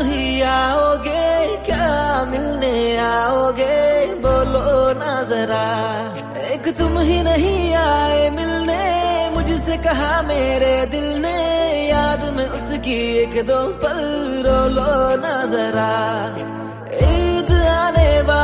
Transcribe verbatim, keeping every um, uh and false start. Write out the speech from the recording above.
ही आओगे, क्या मिलने आओगे, बोलो ना जरा। एक तुम ही नहीं आए मिलने, मुझसे कहा मेरे दिल ने, याद में उसकी एक दो पल रो लो ना जरा। ईद आने वाली